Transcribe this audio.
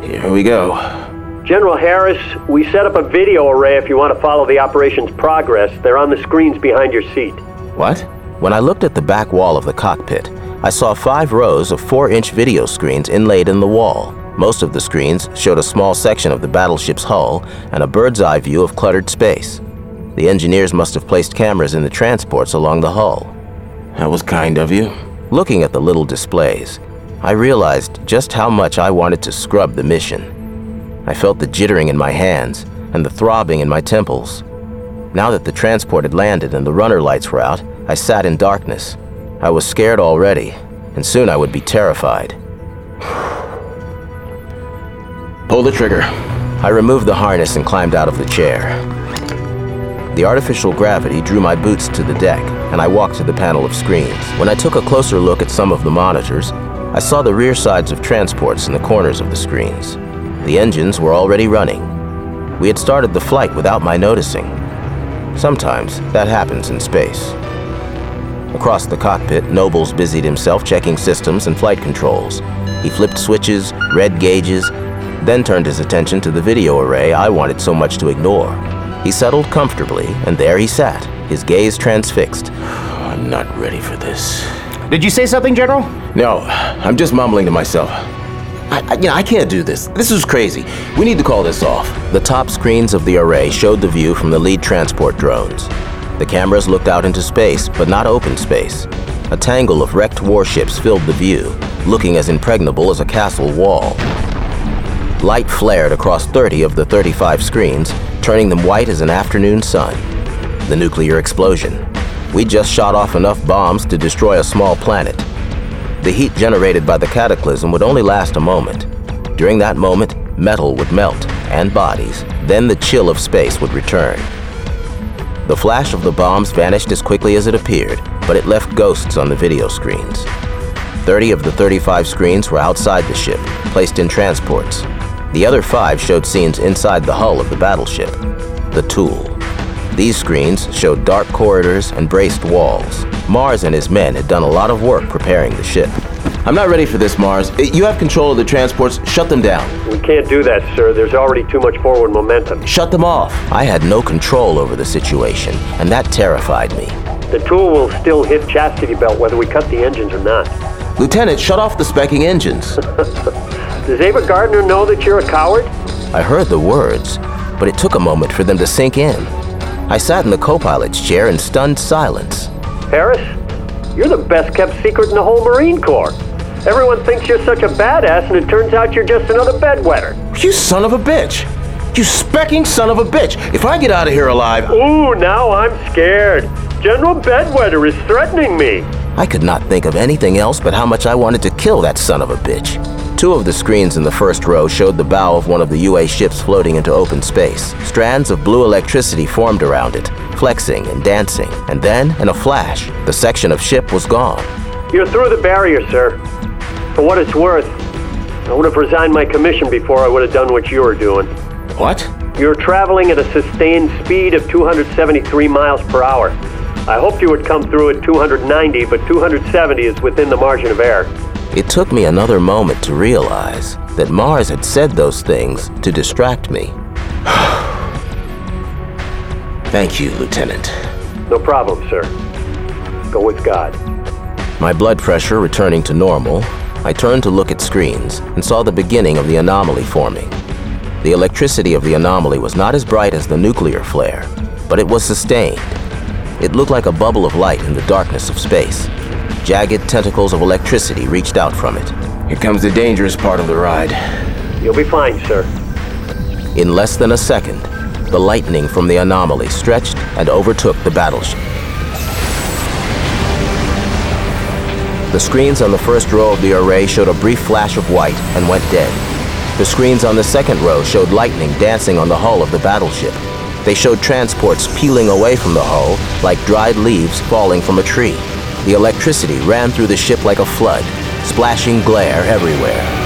Here we go. General Harris, we set up a video array if you want to follow the operation's progress. They're on the screens behind your seat. What? When I looked at the back wall of the cockpit, I saw 5 rows of 4-inch video screens inlaid in the wall. Most of the screens showed a small section of the battleship's hull and a bird's-eye view of cluttered space. The engineers must have placed cameras in the transports along the hull. That was kind of you. Looking at the little displays, I realized just how much I wanted to scrub the mission. I felt the jittering in my hands and the throbbing in my temples. Now that the transport had landed and the runner lights were out, I sat in darkness. I was scared already, and soon I would be terrified. Pull the trigger. I removed the harness and climbed out of the chair. The artificial gravity drew my boots to the deck, and I walked to the panel of screens. When I took a closer look at some of the monitors, I saw the rear sides of transports in the corners of the screens. The engines were already running. We had started the flight without my noticing. Sometimes that happens in space. Across the cockpit, Nobles busied himself checking systems and flight controls. He flipped switches, read gauges, then turned his attention to the video array I wanted so much to ignore. He settled comfortably, and there he sat, his gaze transfixed. I'm not ready for this. Did you say something, General? No, I'm just mumbling to myself. I can't do this. This is crazy. We need to call this off. The top screens of the array showed the view from the lead transport drones. The cameras looked out into space, but not open space. A tangle of wrecked warships filled the view, looking as impregnable as a castle wall. Light flared across 30 of the 35 screens, turning them white as an afternoon sun. The nuclear explosion. We just shot off enough bombs to destroy a small planet. The heat generated by the cataclysm would only last a moment. During that moment, metal would melt, and bodies. Then the chill of space would return. The flash of the bombs vanished as quickly as it appeared, but it left ghosts on the video screens. 30 of the 35 screens were outside the ship, placed in transports. The other 5 showed scenes inside the hull of the battleship, the Tool. These screens showed dark corridors and braced walls. Mars and his men had done a lot of work preparing the ship. I'm not ready for this, Mars. You have control of the transports. Shut them down. We can't do that, sir. There's already too much forward momentum. Shut them off. I had no control over the situation, and that terrified me. The Tool will still hit chastity belt whether we cut the engines or not. Lieutenant, shut off the specking engines. Does Ava Gardner know that you're a coward? I heard the words, but it took a moment for them to sink in. I sat in the co-pilot's chair in stunned silence. Harris, you're the best-kept secret in the whole Marine Corps. Everyone thinks you're such a badass, and it turns out you're just another bedwetter. You son of a bitch! You specking son of a bitch! If I get out of here alive... Ooh, now I'm scared. General Bedwetter is threatening me. I could not think of anything else but how much I wanted to kill that son of a bitch. 2 of the screens in the first row showed the bow of one of the UA ships floating into open space. Strands of blue electricity formed around it, flexing and dancing, and then, in a flash, the section of ship was gone. You're through the barrier, sir. For what it's worth, I would have resigned my commission before I would have done what you were doing. What? You're traveling at a sustained speed of 273 miles per hour. I hoped you would come through at 290, but 270 is within the margin of error. It took me another moment to realize that Mars had said those things to distract me. Thank you, Lieutenant. No problem, sir. Go with God. My blood pressure returning to normal, I turned to look at screens and saw the beginning of the anomaly forming. The electricity of the anomaly was not as bright as the nuclear flare, but it was sustained. It looked like a bubble of light in the darkness of space. Jagged tentacles of electricity reached out from it. Here comes the dangerous part of the ride. You'll be fine, sir. In less than a second, the lightning from the anomaly stretched and overtook the battleship. The screens on the first row of the array showed a brief flash of white and went dead. The screens on the second row showed lightning dancing on the hull of the battleship. They showed transports peeling away from the hull like dried leaves falling from a tree. The electricity ran through the ship like a flood, splashing glare everywhere.